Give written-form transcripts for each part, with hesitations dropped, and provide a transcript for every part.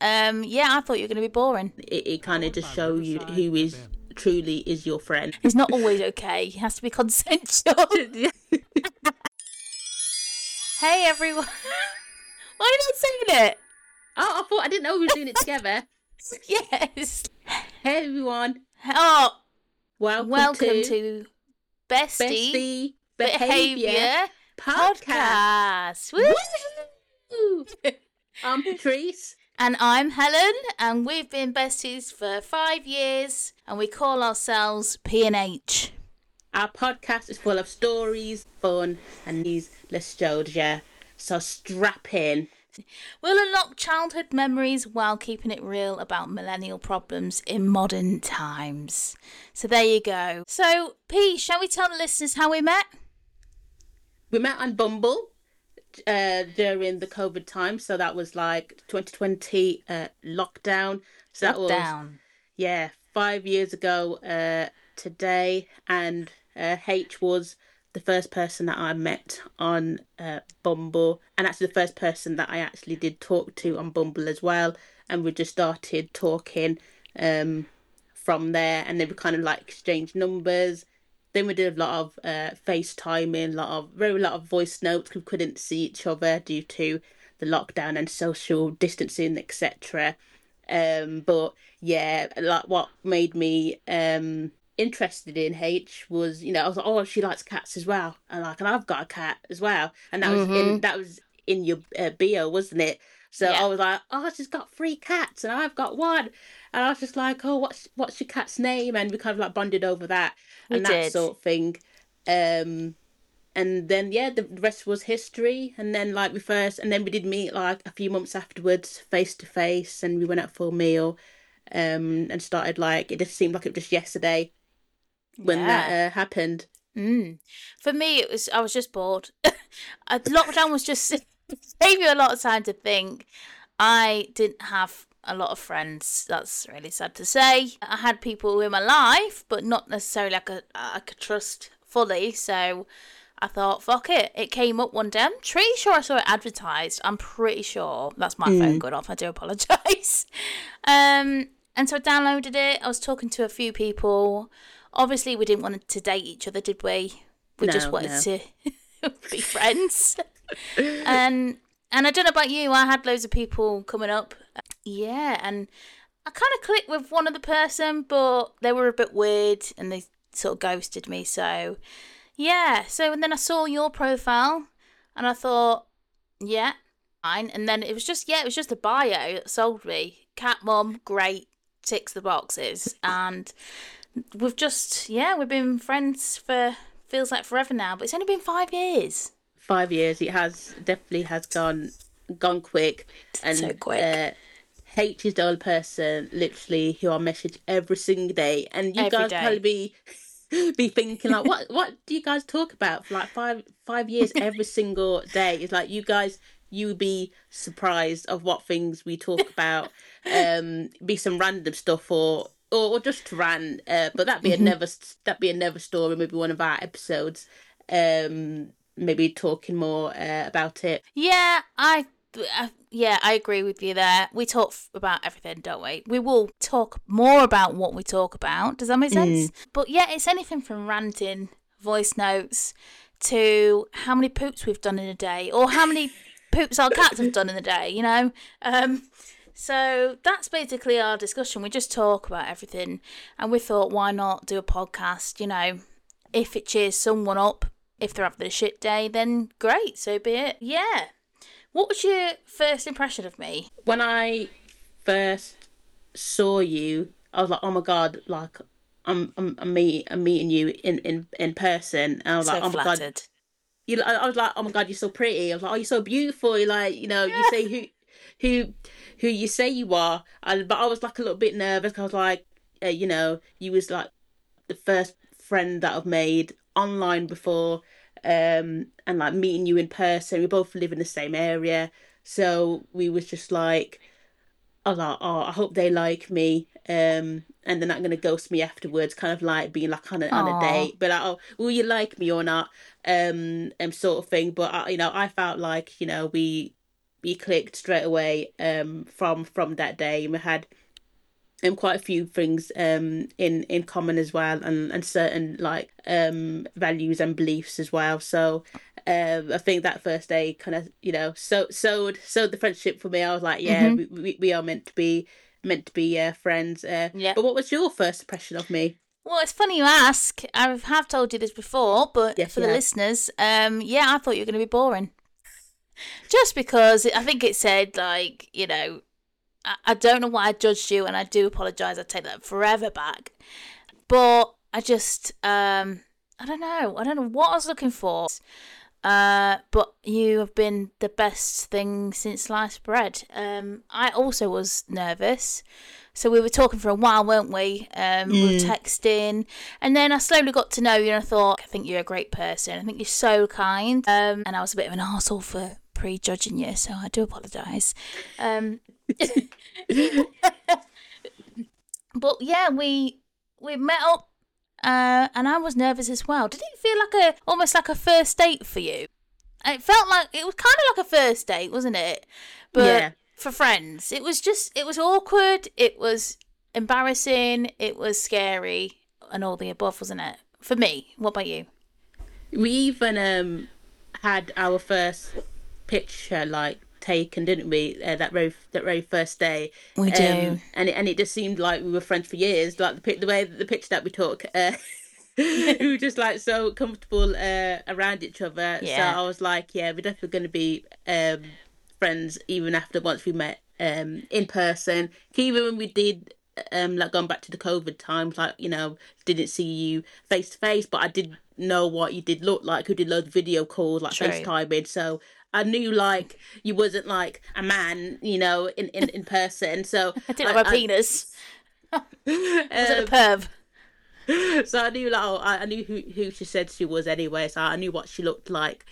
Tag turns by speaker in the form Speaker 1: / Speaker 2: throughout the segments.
Speaker 1: Yeah, I thought you were going to be boring.
Speaker 2: It kind of just shows you who is truly is your friend.
Speaker 1: It's not always okay. It has to be consensual. Hey, everyone. Why are you not saying it?
Speaker 2: Oh, I didn't know we were doing it together.
Speaker 1: Yes.
Speaker 2: Hey, everyone.
Speaker 1: Oh,
Speaker 2: Welcome
Speaker 1: to Bestie
Speaker 2: Behaviour
Speaker 1: Podcast.
Speaker 2: Woo! I'm Patrice.
Speaker 1: And I'm Helen, and we've been besties for 5 years, and we call ourselves P&H.
Speaker 2: Our podcast is full of stories, fun, and nostalgia. So strap in.
Speaker 1: We'll unlock childhood memories while keeping it real about millennial problems in modern times. So there you go. So, P, shall we tell the listeners how we met?
Speaker 2: We met on Bumble during the COVID time. So that was like 2020 lockdown. So that was, 5 years ago today. And H was the first person that I met on Bumble, and actually the first person that I actually did talk to on Bumble as well. And we just started talking from there, and then we kind of like exchanged numbers. Then we did a lot of FaceTiming, a lot of voice notes because we couldn't see each other due to the lockdown and social distancing, etc. But yeah, like what made me interested in H was, I was like, oh, she likes cats as well, and I've got a cat as well, and that was in your bio, wasn't it? So yeah. I was like, oh, she's got 3 cats and I've got 1, and I was just like, oh, what's your cat's name? And we kind of like bonded over that that sort of thing. And then the rest was history. And then we did meet like a few months afterwards, face to face, and we went out for a meal, and started like, it just seemed like it was just yesterday when that happened.
Speaker 1: For me, I was just bored. Lockdown was just gave you a lot of time to think. I didn't have a lot of friends. That's really sad to say. I had people in my life, but not necessarily I could trust fully. So I thought, fuck it. It came up one day. I'm pretty sure I saw it advertised. I'm pretty sure. That's my phone going off. I do apologise. And so I downloaded it. I was talking to a few people. Obviously, we didn't want to date each other, did we? We just wanted to be friends. And I don't know about you, I had loads of people coming up. Yeah, and I kind of clicked with one other person, but they were a bit weird and they sort of ghosted me. So, yeah. So, and then I saw your profile and I thought, yeah, fine. And then it was just a bio that sold me. Cat mum, great, ticks the boxes. And we've been friends for, feels like forever now, but it's only been 5 years.
Speaker 2: 5 years. It definitely has gone quick. And
Speaker 1: so quick.
Speaker 2: H is the only person literally who I message every single day, and you guys probably be thinking like, what do you guys talk about for like five years every single day? It's like you would be surprised of what things we talk about. Be some random stuff or just to rant, but that'd be another story, maybe one of our episodes. Maybe talking more about it.
Speaker 1: Yeah, I agree with you there. We talk about everything, don't we? We will talk more about what we talk about. Does that make sense? But yeah, it's anything from ranting, voice notes, to how many poops we've done in a day, or how many poops our cats have done in a day, So that's basically our discussion. We just talk about everything, and we thought, why not do a podcast? If it cheers someone up, if they're having a shit day, then great, so be it. Yeah. What was your first impression of me?
Speaker 2: When I first saw you, I was like, oh my God, like I'm meeting you in person. And I was
Speaker 1: so
Speaker 2: like, oh my
Speaker 1: flattered.
Speaker 2: God. I was like, oh my God, you're so pretty. I was like, oh, you're so beautiful. You're like, you say who you say you are. But I was like a little bit nervous. I was like, you was like the first friend that I've made online before, and like meeting you in person. We both live in the same area, so we was just like, I was like, oh, I hope they like me, and they're not gonna ghost me afterwards, kind of like being like on a date, but like, oh, will you like me or not, sort of thing. But I felt like we we clicked straight away from that day. We had quite a few things in common as well, and certain like values and beliefs as well. So I think that first day kind of, you know, sowed the friendship for me. I was like, yeah, we are meant to be friends.
Speaker 1: Yeah.
Speaker 2: But what was your first impression of me?
Speaker 1: Well, it's funny you ask. I have told you this before, but
Speaker 2: Yes,
Speaker 1: for the listeners, yeah, I thought you were going to be boring. Just because I think it said, like, you know, I don't know why I judged you, and I do apologise. I take that forever back. But I just, I don't know. I don't know what I was looking for. But you have been the best thing since sliced bread. I also was nervous. So we were talking for a while, weren't we? We were texting. And then I slowly got to know you, and I thought, I think you're a great person. I think you're so kind. And I was a bit of an arsehole for prejudging you, so I do apologise. But yeah, we met up, and I was nervous as well. Did it feel like almost like a first date for you? It felt like it was kind of like a first date, wasn't it? But yeah. For friends, it was awkward, it was embarrassing, it was scary, and all the above, wasn't it? For me, what about you?
Speaker 2: We even had our first picture taken, didn't we? That very first day.
Speaker 1: We do,
Speaker 2: and it just seemed like we were friends for years. Like the way the picture that we took, we were just like so comfortable around each other.
Speaker 1: Yeah.
Speaker 2: So I was like, yeah, we're definitely going to be friends even after once we met in person. Even when we did like going back to the COVID times, like, you know, didn't see you face to face, but I did know what you did look like. We did loads of video calls, like FaceTiming, so I knew like you wasn't like a man, you know, in person. So
Speaker 1: I didn't have a penis. Was it a perv?
Speaker 2: So I knew I knew who she said she was anyway. So I knew what she looked like.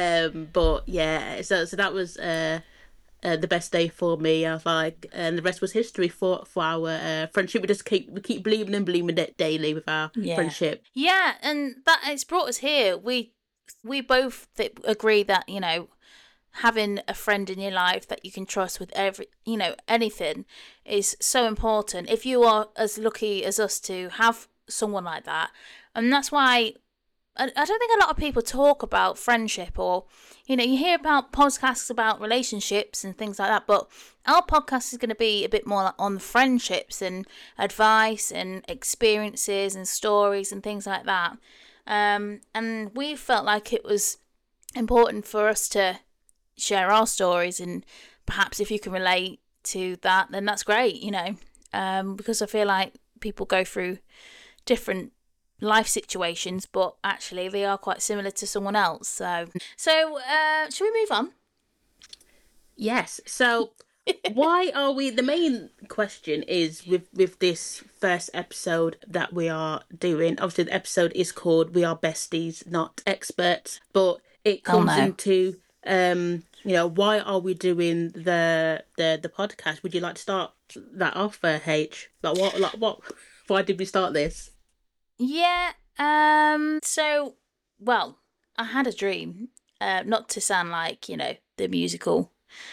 Speaker 2: But yeah, so that was the best day for me. I was like, and the rest was history for our friendship. We just keep believing and believing it daily with our friendship.
Speaker 1: Yeah, and that it's brought us here. We both agree that, you know, having a friend in your life that you can trust with anything is so important. If you are as lucky as us to have someone like that, and that's why I don't think a lot of people talk about friendship, or, you know, you hear about podcasts about relationships and things like that, but our podcast is going to be a bit more on friendships and advice and experiences and stories and things like that. And we felt like it was important for us to share our stories, and perhaps if you can relate to that, then that's great, you know, because I feel like people go through different life situations, but actually they are quite similar to someone else. So should we move on?
Speaker 2: Yes. So why are we, the main question is with this first episode that we are doing, obviously the episode is called We Are Besties, Not Experts, but it comes into you know, why are we doing the podcast? Would you like to start that off, H? What why did we start this?
Speaker 1: Yeah, so, well, I had a dream, not to sound like, you know, the musical,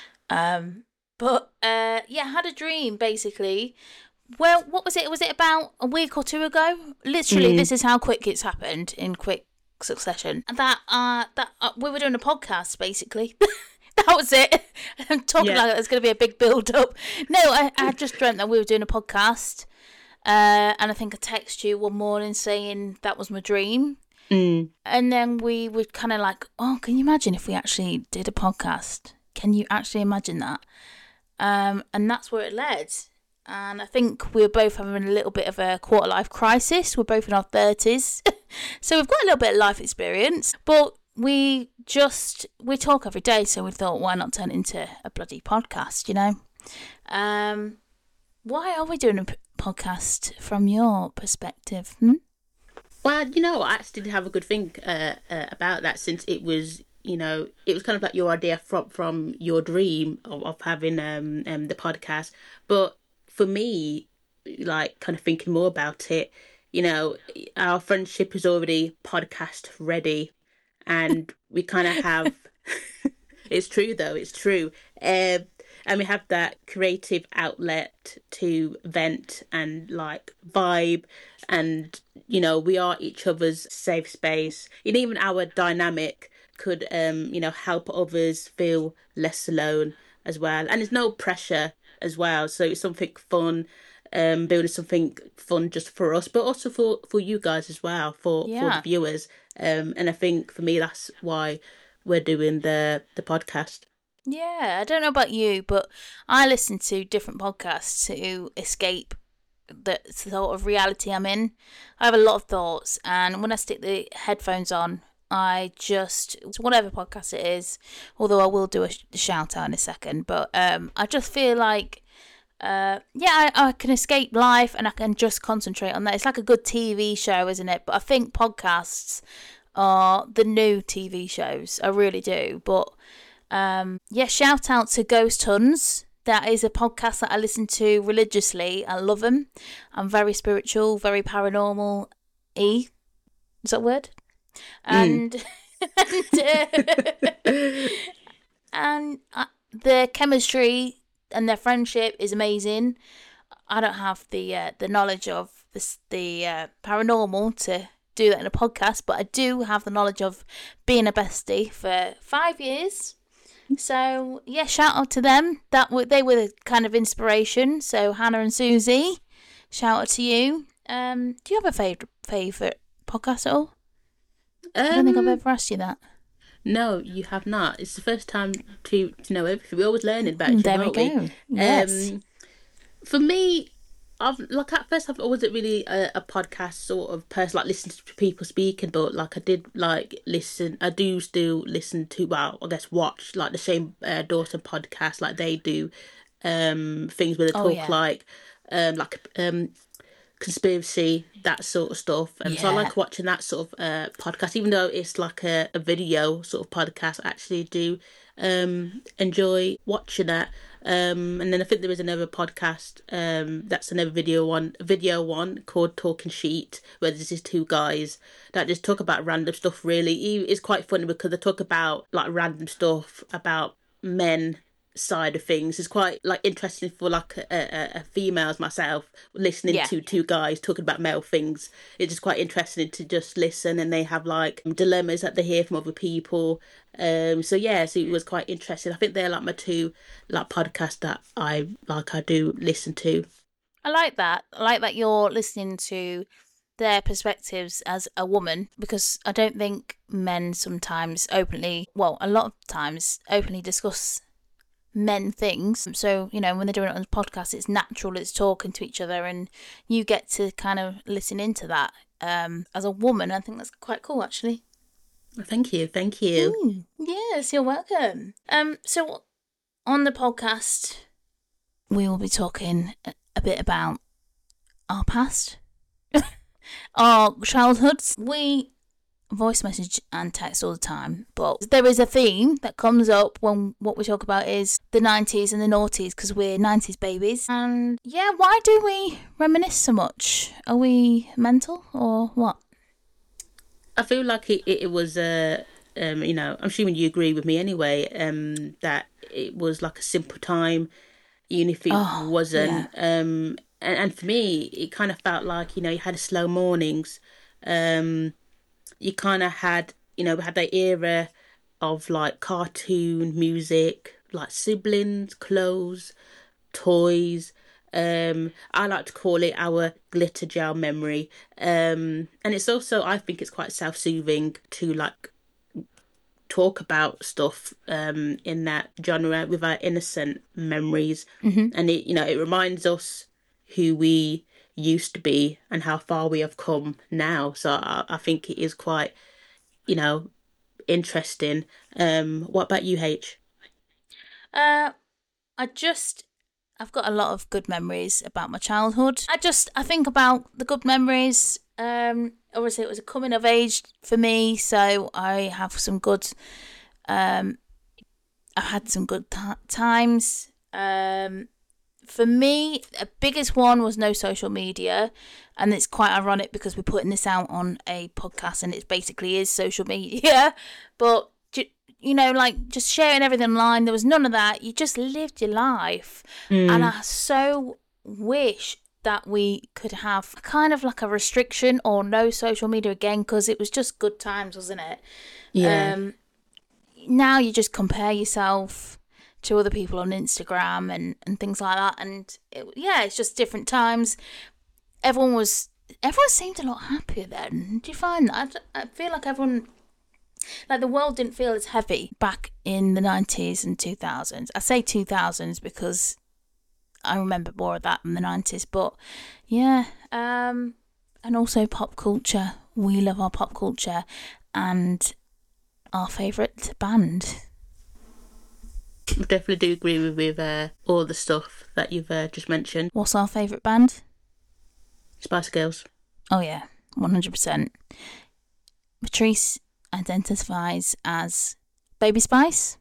Speaker 1: but, yeah, I had a dream, basically. Well, what was it? Was it about a week or two ago? Literally, this is how quick it's happened, in quick succession. That we were doing a podcast, basically. That was it. I'm talking like there's going to be a big build-up. No, I had just dreamt that we were doing a podcast. And I think I texted you one morning saying that was my dream. And then we were kind of like, oh, can you imagine if we actually did a podcast? Can you actually imagine that? And that's where it led. And I think we were both having a little bit of a quarter-life crisis. We're both in our 30s. So we've got a little bit of life experience. But we talk every day. So we thought, why not turn it into a bloody podcast, you know? Why are we doing a podcast from your perspective?
Speaker 2: Well, you know, I actually did have a good think about that, since it was, you know, it was kind of like your idea from your dream of having the podcast. But for me, like, kind of thinking more about it, you know, our friendship is already podcast ready, and we kind of have It's true though. It's true. And we have that creative outlet to vent and like vibe, and we are each other's safe space. And even our dynamic could help others feel less alone as well. And there's no pressure as well, so it's something fun, building something fun just for us, but also for you guys as well, for the viewers. And I think for me that's why we're doing the podcast.
Speaker 1: Yeah, I don't know about you, but I listen to different podcasts to escape the sort of reality I'm in. I have a lot of thoughts, and when I stick the headphones on, I just, whatever podcast it is, although I will do a shout out in a second, but I just feel like, I can escape life and I can just concentrate on that. It's like a good TV show, isn't it? But I think podcasts are the new TV shows. I really do. But shout out to Ghost Huns. That is a podcast that I listen to religiously. I love them. I'm very spiritual, very paranormal-y. Is that a word? And the chemistry and their friendship is amazing. I don't have the knowledge of the paranormal to do that in a podcast, but I do have the knowledge of being a bestie for 5 years. So yeah, shout out to them. They were the kind of inspiration. So Hannah and Susie, shout out to you. Do you have a favourite podcast at all? I don't think I've ever asked you that.
Speaker 2: No, you have not. It's the first time to know everything. We're always learning about each other, aren't we?
Speaker 1: Yes.
Speaker 2: For me, at first I wasn't really a podcast sort of person, like listening to people speaking, but like I did listen. I do still listen to, watch like the Shane Dawson podcast, like they do things where they talk conspiracy, that sort of stuff. And so I like watching that sort of podcast, even though it's like a video sort of podcast. I actually do enjoy watching it. And then I think there is another podcast that's another video one called Talking Sheet, where there's these two guys that just talk about random stuff. Really, it's quite funny because they talk about like random stuff about men side of things. Is quite like interesting for like a female as myself listening to two guys talking about male things. It's just quite interesting to just listen, and they have like dilemmas that they hear from other people. So it was quite interesting. I think they're like my two like podcasts that I do listen to.
Speaker 1: I like that you're listening to their perspectives as a woman, because I don't think men sometimes a lot of times openly discuss men things. So when they're doing it on a podcast, it's natural, it's talking to each other, and you get to kind of listen into that as a woman. I think that's quite cool, actually.
Speaker 2: Thank you.
Speaker 1: Yes, you're welcome. So on the podcast we will be talking a bit about our past, our childhoods. We voice message and text all the time, but there is a theme that comes up when what we talk about is the 90s and the noughties, because we're 90s babies. And why do we reminisce so much? Are we mental or what?
Speaker 2: I feel like it was I'm assuming you agree with me anyway, that it was like a simple time, even if it wasn't. And for me it kind of felt like you had slow mornings. You kind of had, we had that era of like cartoon music, like siblings, clothes, toys. I like to call it our glitter gel memory. And it's also, I think it's quite self-soothing to like talk about stuff in that genre with our innocent memories.
Speaker 1: Mm-hmm.
Speaker 2: And it reminds us who we used to be and how far we have come now. So I think it is quite interesting. What about you, H?
Speaker 1: I've got a lot of good memories about my childhood. I think about the good memories. Obviously it was a coming of age for me, so I have some good I had some good times. For me, the biggest one was no social media, and it's quite ironic because we're putting this out on a podcast and it basically is social media. But like just sharing everything online. There was none of that. You just lived your life. And I so wish that we could have kind of like a restriction or no social media again, because it was just good times, wasn't it?
Speaker 2: Yeah.
Speaker 1: Now you just compare yourself to other people on Instagram and things like that. And it's just different times. Everyone seemed a lot happier then. Do you find that? I feel like everyone... Like, the world didn't feel as heavy back in the 90s and 2000s. I say 2000s because I remember more of that in the 90s. But, yeah. And also pop culture. We love our pop culture. And our favourite band.
Speaker 2: I definitely do agree with all the stuff that you've just mentioned.
Speaker 1: What's our favourite band?
Speaker 2: Spice Girls.
Speaker 1: Oh, yeah. 100%. Patrice identifies as Baby Spice.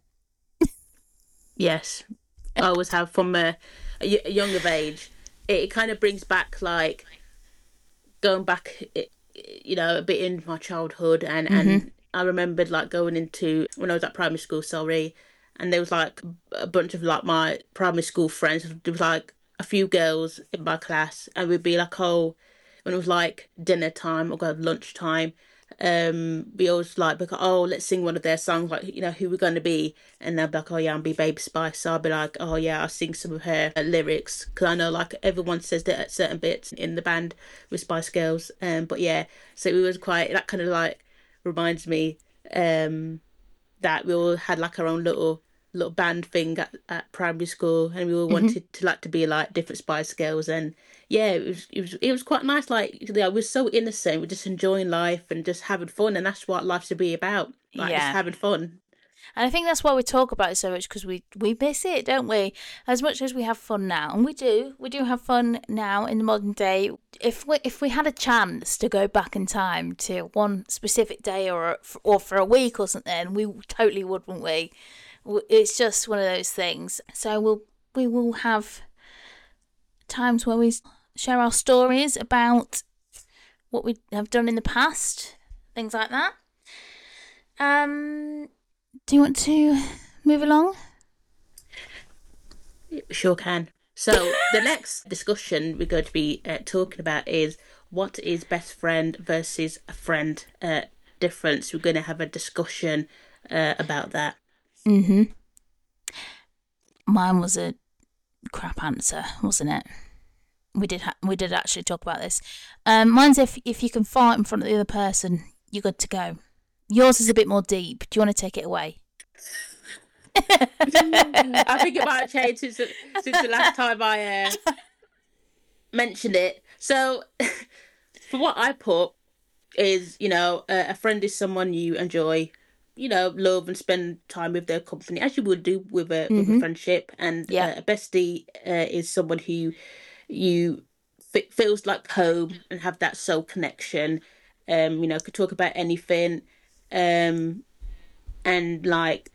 Speaker 2: Yes, I always have from a younger age. It kind of brings back, like, going back, a bit in my childhood, and I remembered, like, going into when I was at primary school. And there was like a bunch of like my primary school friends. There was like a few girls in my class, and we'd be like, when it was like dinner time or lunch time. We always like, let's sing one of their songs, like, who we're going to be, and they'll be like, oh yeah, I'll be Baby Spice. So I'll be like, oh yeah, I'll sing some of her lyrics, because I know like everyone says that at certain bits in the band with Spice Girls. But yeah, so it was quite, that kind of like reminds me that we all had like our own little band thing at primary school, and we all wanted to be like different Spice Girls. And yeah, it was quite nice. Like, we're so innocent, we're just enjoying life and just having fun, and that's what life should be about, like, just having fun.
Speaker 1: And I think that's why we talk about it so much, because we miss it, don't we? As much as we have fun now, and we do have fun now in the modern day. If we had a chance to go back in time to one specific day or for a week or something, we totally would, wouldn't we? It's just one of those things. So we will have times where we share our stories about what we have done in the past, things like that. Do you want to move along?
Speaker 2: Sure can. So the next discussion we're going to be talking about is, what is best friend versus a friend difference. We're going to have a discussion about that.
Speaker 1: Mine was a crap answer, wasn't it? We did actually talk about this. Mine's if you can fart in front of the other person, you're good to go. Yours is a bit more deep. Do you want to take it away?
Speaker 2: I think it might have changed since the last time I mentioned it. So, for what I put is, a friend is someone you enjoy, love and spend time with their company, as you would do with a friendship. And a bestie is someone who you feels like home and have that soul connection. Could talk about anything. And like,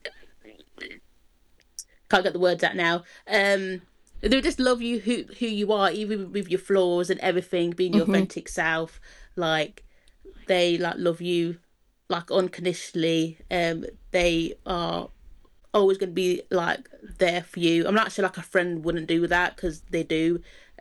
Speaker 2: can't get the words out now. They just love you who you are, even with your flaws and everything, being your authentic self. Like, they like love you like unconditionally. They are always going to be like there for you. I'm not sure like a friend wouldn't do that, because they do.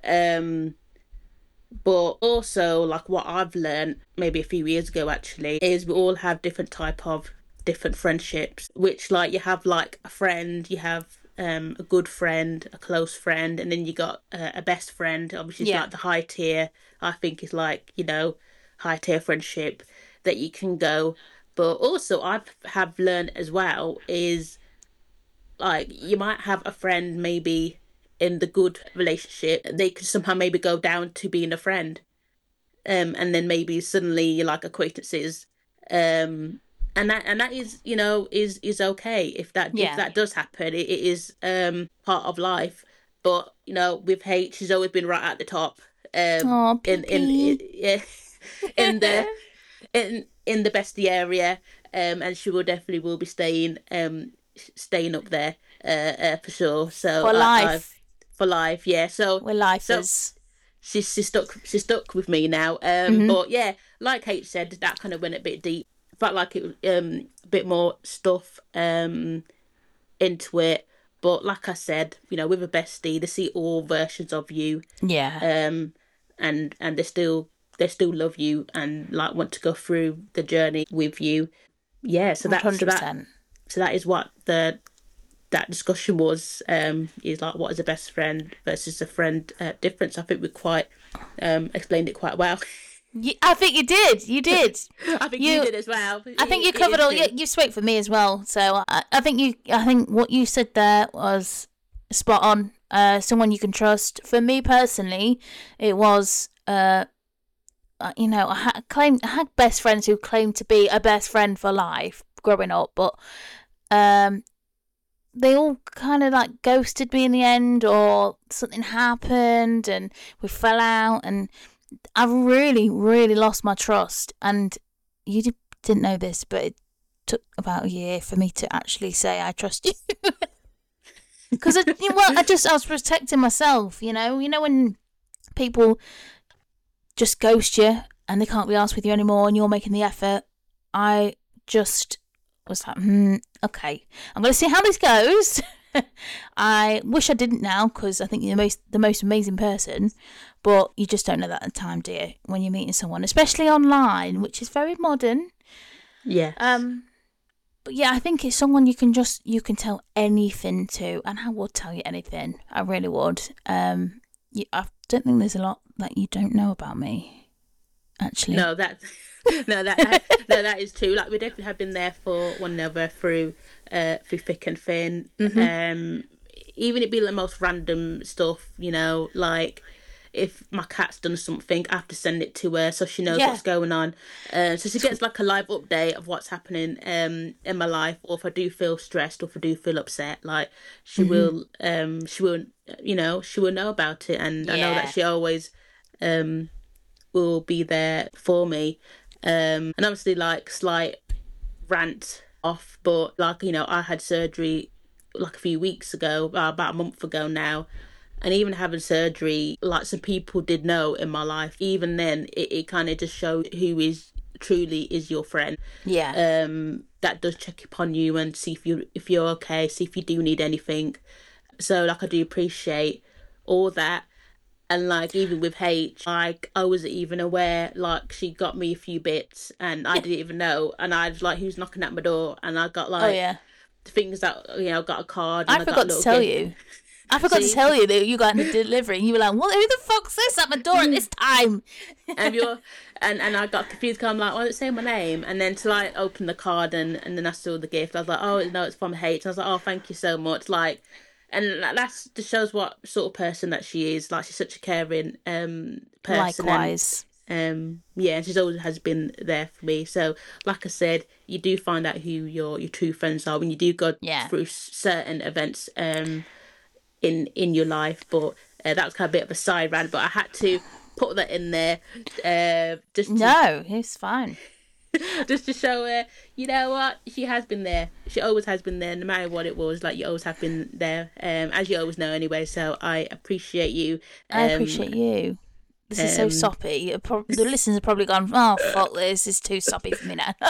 Speaker 2: But also, like, what I've learned maybe a few years ago actually is we all have different friendships, which, like, you have like a friend, you have a good friend, a close friend, and then you got a best friend. Obviously, it's like the high tier. I think is like, high tier friendship that you can go. But also, I have learned as well is, like, you might have a friend maybe in the good relationship, they could somehow maybe go down to being a friend, and then maybe suddenly you're like acquaintances, and that is is okay if that does happen. It is part of life. But with H, she's always been right at the top. In the bestie area, and she will be staying up there for sure. So
Speaker 1: for life.
Speaker 2: For life, yeah. So
Speaker 1: we're lifers.
Speaker 2: So she's stuck with me now. But yeah, like H said, that kind of went a bit deep felt like it was a bit more stuff into it. But like I said, you know, with a bestie, they see all versions of you.
Speaker 1: Yeah.
Speaker 2: And they still love you and like want to go through the journey with you. Yeah, so that
Speaker 1: 100%.
Speaker 2: So that is what that discussion was, is like, what is a best friend versus a friend difference. I think we quite explained it quite well.
Speaker 1: I think you did. You did.
Speaker 2: I think you did as well.
Speaker 1: I think you covered all. You spoke for me as well. So I think what you said there was spot on. Someone you can trust. For me personally, it was you know, I had best friends who claimed to be a best friend for life growing up, but they all kind of like ghosted me in the end, or something happened and we fell out, and I really, really lost my trust. And you didn't know this, but it took about a year for me to actually say I trust you. Because I was protecting myself, you know when people just ghost you and they can't be asked with you anymore, and you're making the effort. I just was like, okay, I'm going to see how this goes. I wish I didn't now, because I think you're the most amazing person, but you just don't know that at the time, do you? When you're meeting someone, especially online, which is very modern.
Speaker 2: Yeah.
Speaker 1: But yeah, I think it's someone you can tell anything to, and I would tell you anything. I really would. I don't think there's a lot that you don't know about me, actually.
Speaker 2: No, that is true. Like, we definitely have been there for one another through thick and thin. Mm-hmm. Even it be the most random stuff, you know, like if my cat's done something, I have to send it to her so she knows what's going on. So she gets like a live update of what's happening in my life, or if I do feel stressed or if I do feel upset, like she will, you know, she will know about it, and I know that she always will be there for me. And obviously, like, slight rant off, but like, you know, I had surgery like a few weeks ago, about a month ago now. And even having surgery, like, some people did know in my life. Even then, it kind of just showed who truly is your friend.
Speaker 1: Yeah.
Speaker 2: That does check upon you and see if you're okay, see if you do need anything. So, like, I do appreciate all that. And like, even with H, like, I wasn't even aware. Like, she got me a few bits, and I didn't even know. And I was like, who's knocking at my door? And I got like, things that, you know, got a card. And
Speaker 1: I forgot to tell you. I forgot to tell you that you got the delivery, and you were like, "What? Who the fuck's this at my door at this time?"
Speaker 2: And I got confused because I'm like, "Why don't it say my name?" And then to like open the card and then I saw the gift, I was like, "Oh no, it's from H." And I was like, "Oh, thank you so much." Like, and that just shows what sort of person that she is. Like, she's such a caring person.
Speaker 1: Likewise.
Speaker 2: And she's always has been there for me. So, like I said, you do find out who your true friends are when you do go through certain events in your life. But that was kind of a bit of a side rant, but I had to put that in there.
Speaker 1: No, it's fine.
Speaker 2: Just to show her, you know what, she has been there. She always has been there, no matter what it was. Like, you always have been there, as you always know anyway. So I appreciate you.
Speaker 1: I appreciate you. This is so soppy. The listeners have probably gone, "Oh, fuck this is too soppy for me now."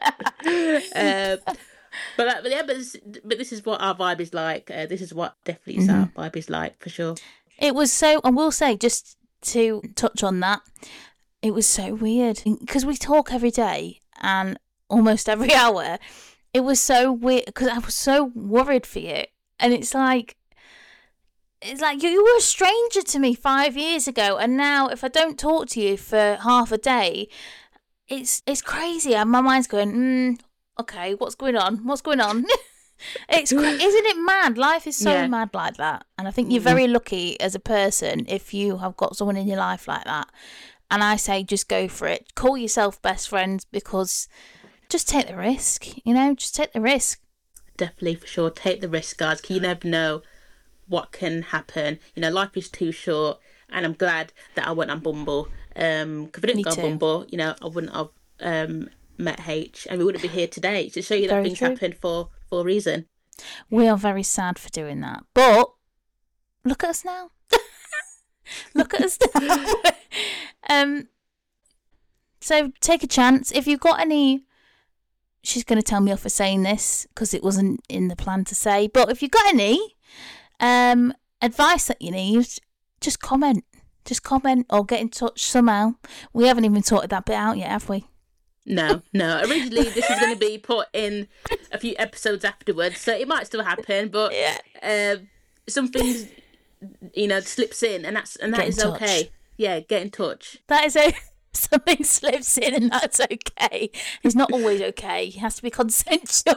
Speaker 2: But this is what our vibe is like. This is what definitely our vibe is like, for sure.
Speaker 1: It was so, I will say, just to touch on that, it was so weird because we talk every day and almost every hour. It was so weird because I was so worried for you, and it's like you were a stranger to me 5 years ago, and now if I don't talk to you for half a day, it's crazy. And my mind's going, okay, what's going on? Isn't it mad? Life is so mad like that. And I think you're very lucky as a person if you have got someone in your life like that. And I say, just go for it. Call yourself best friends, because just take the risk, you know, just take the risk.
Speaker 2: Definitely, for sure. Take the risk, guys, because you never know what can happen. You know, life is too short, and I'm glad that I went on Bumble. Because if I didn't go on Bumble, you know, I wouldn't have met H, and we wouldn't be here today, to show you that things happen for a reason.
Speaker 1: We are very sad for doing that, but look at us now. Look at us now. So take a chance. If you've got any she's going to tell me off for saying this because it wasn't in the plan to say. But if you've got any advice that you need, just comment. Just comment or get in touch somehow. We haven't even sorted that bit out yet, have we?
Speaker 2: No. Originally, this is going to be put in a few episodes afterwards, so it might still happen. But some things, slips in, and that is okay. Yeah, get in touch.
Speaker 1: That is something slips in, and that's okay. It's not always okay. It has to be consensual.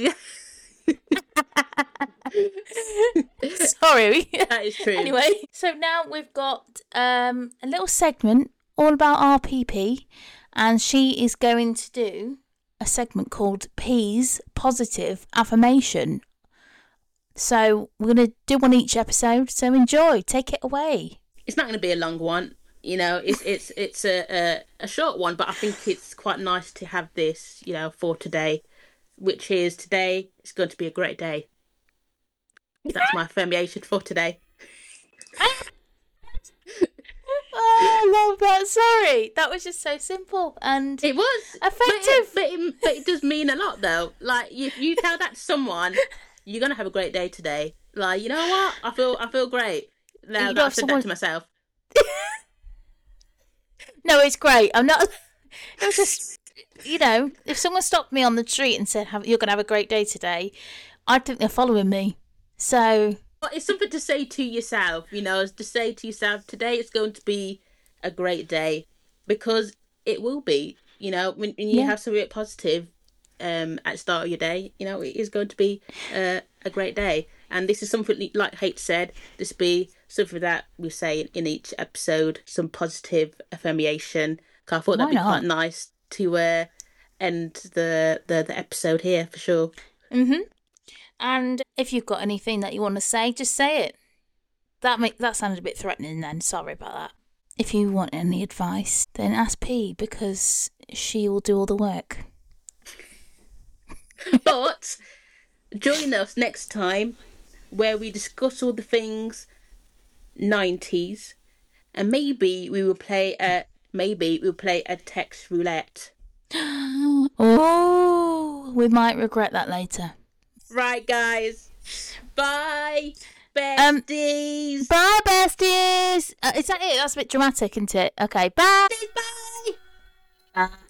Speaker 1: Sorry.
Speaker 2: That is true.
Speaker 1: Anyway, so now we've got a little segment all about RPP, and she is going to do a segment called P's Positive Affirmation. So we're going to do one each episode, so enjoy. Take it away.
Speaker 2: It's not going to be a long one. It's a short one, but I think it's quite nice to have this, for today, which is today is going to be a great day. That's my affirmation for today.
Speaker 1: Oh, I love that. Sorry, that was just so simple and
Speaker 2: it was
Speaker 1: effective.
Speaker 2: But it does mean a lot, though. Like, if you tell that to someone, you're gonna have a great day today. Like, you know what? I feel great now that I've said that to myself.
Speaker 1: No, it's great. I'm not. It was just, if someone stopped me on the street and said, "You're gonna have a great day today," I'd think they're following me. So.
Speaker 2: But it's something to say to yourself, to say to yourself, today it's going to be a great day, because it will be, when you have something positive at the start of your day, it is going to be a great day. And this is something, like H said, this be something that we say in each episode, some positive affirmation. Cause I thought that'd be quite nice to end the episode here, for sure.
Speaker 1: Mm-hmm. And if you've got anything that you want to say, just say it. That sounded a bit threatening then. Sorry about that. If you want any advice, then ask P, because she will do all the work.
Speaker 2: But join us next time where we discuss all the things 90s, and maybe we'll play a text roulette.
Speaker 1: Oh, we might regret that later.
Speaker 2: Right, guys. Bye, besties.
Speaker 1: Bye, besties. Is that it? That's a bit dramatic, isn't it? Okay, bye.
Speaker 2: Bye.